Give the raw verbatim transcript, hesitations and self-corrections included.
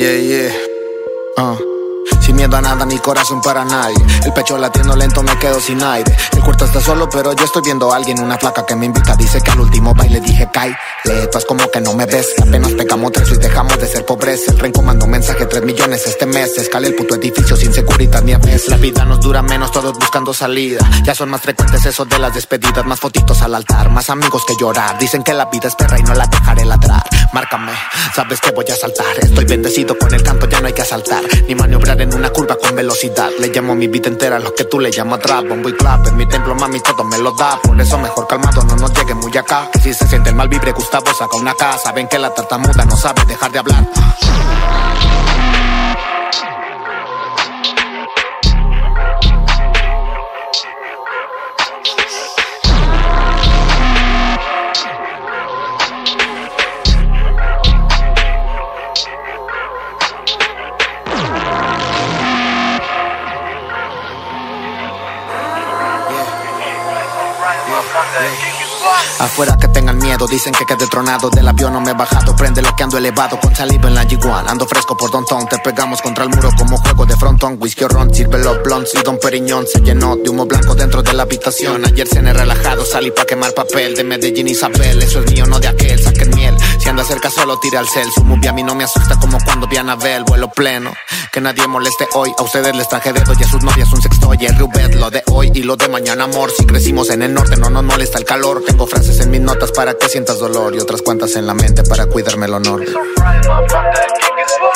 Yeah, yeah. Uh. Sin miedo a nada, ni corazón para nadie. El pecho latiendo lento, me quedo sin aire. El cuarto está solo, pero yo estoy viendo a alguien. Una placa que me invita, dice que al último baile dije Kai. Tú es como que no me ves. Apenas pegamos tres y dejamos de ser pobreza. El renco mandó un mensaje, tres millones este mes. Escalé el puto edificio sin seguridad ni a veces. La vida nos dura menos, todos buscando salida. Ya son más frecuentes esos de las despedidas. Más fotitos al altar, más amigos que llorar. Dicen que la vida es perra y no la dejaré ladrar. Márcame, sabes que voy a saltar. Estoy bendecido con el canto, ya no hay que asaltar. Ni maniobrar en una curva con velocidad. Le llamo mi vida entera lo que tú le llamas trap. Bombo y clap, en mi templo mami todo me lo da. Por eso mejor calmado, no nos llegue muy acá. Que si se siente el mal vibre, Gustavo saca una casa. Saben que la tartamuda no sabe dejar de hablar. Afuera que tengan miedo, dicen que quedé tronado. Del avión no me he bajado, prende lo que ando elevado. Con saliva en la G uno, ando fresco por downtown. Te pegamos contra el muro como juego de frontón. Whisky o ron, sirve los blondes y Don Periñón se llenó de humo blanco dentro de la habitación. Ayer cené relajado, salí pa' quemar papel. De Medellín Isabel, eso es mío, no de aquel. Saquen miel, si anda cerca solo tira al cel. Su movie a mí no me asusta como cuando vi a Anabel. Vuelo pleno, que nadie moleste hoy. A ustedes les traje dedo y a sus novias un sextoy. El Rubet, lo de hoy y lo de mañana amor. Si crecimos en el norte no nos molesta el calor. Tengo frases en mis notas para que sientas dolor y otras cuantas en la mente para cuidarme el honor.